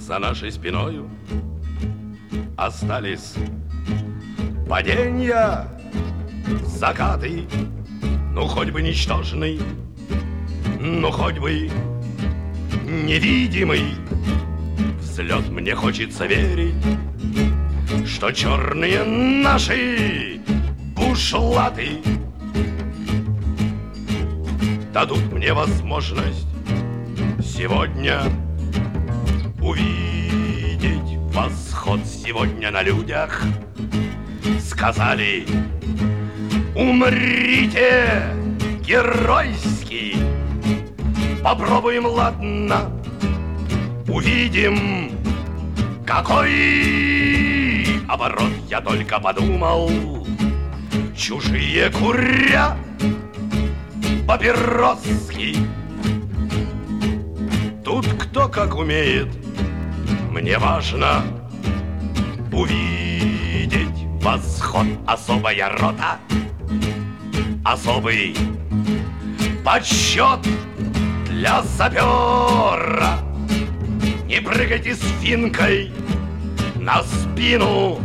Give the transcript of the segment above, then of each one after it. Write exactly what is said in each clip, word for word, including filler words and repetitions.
за нашей спиною остались паденья, закаты, ну хоть бы ничтожный, ну хоть бы невидимый взлет. Мне хочется верить, что черные наши бушлаты дадут мне возможность сегодня увидеть восход. Сегодня на людях сказали: умрите геройски. Попробуем, ладно, увидим, какой оборот. Я только подумал, чужие куря папироски. Тут кто как умеет, мне важно увидеть восход. Особая рота, особый подсчет для сапера. Не прыгайте с финкой на спину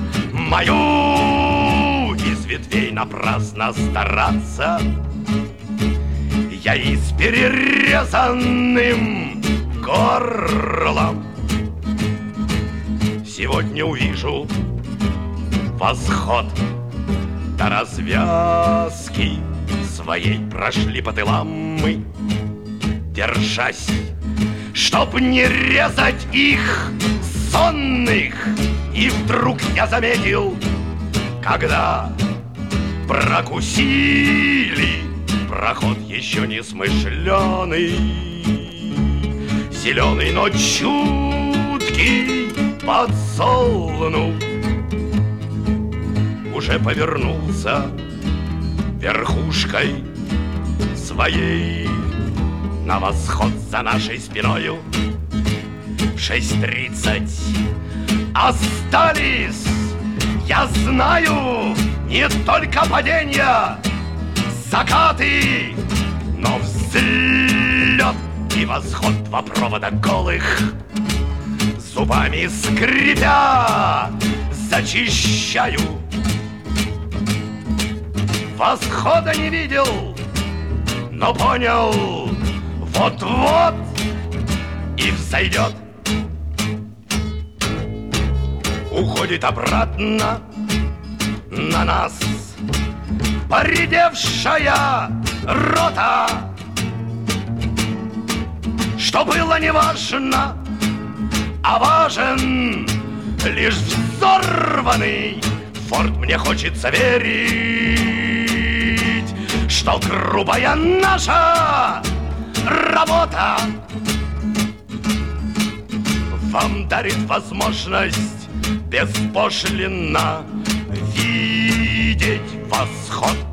мою, из ветвей напрасно стараться. Я и с перерезанным горлом сегодня увижу восход. До развязки своей прошли по тылам мы, держась, чтоб не резать их сонных. И вдруг я заметил, когда прокусили проход еще не смышленый, зеленый, но чуткий подсолнух уже повернулся верхушкой своей на восход. За нашей спиною в шесть тридцать остались, я знаю, не только падения, закаты, но взлет и восход. Два провода голых, зубами скрипя, зачищаю. Восхода не видел, но понял, вот-вот и взойдет. Уходит обратно на нас поредевшая рота. Что было не важно, а важен лишь взорванный форт. Мне хочется верить, что грубая наша работа вам дарит возможность беспошлинно видеть восход.